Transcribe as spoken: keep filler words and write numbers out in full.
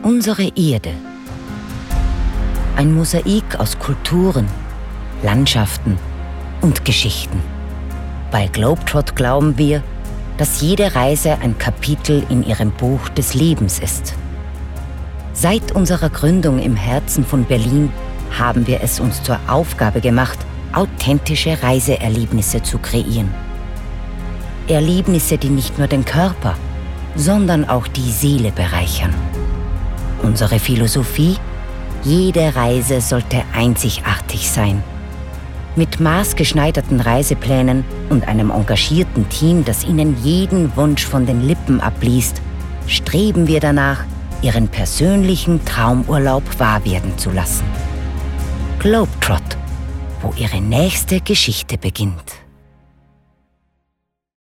Unsere Erde. Ein Mosaik aus Kulturen, Landschaften und Geschichten. Bei Globetrot glauben wir, dass jede Reise ein Kapitel in ihrem Buch des Lebens ist. Seit unserer Gründung im Herzen von Berlin haben wir es uns zur Aufgabe gemacht, authentische Reiseerlebnisse zu kreieren. Erlebnisse, die nicht nur den Körper, sondern auch die Seele bereichern. Unsere Philosophie: jede Reise sollte einzigartig sein. Mit maßgeschneiderten Reiseplänen und einem engagierten Team, das Ihnen jeden Wunsch von den Lippen abliest, streben wir danach, Ihren persönlichen Traumurlaub wahr werden zu lassen. Globetrot, wo Ihre nächste Geschichte beginnt.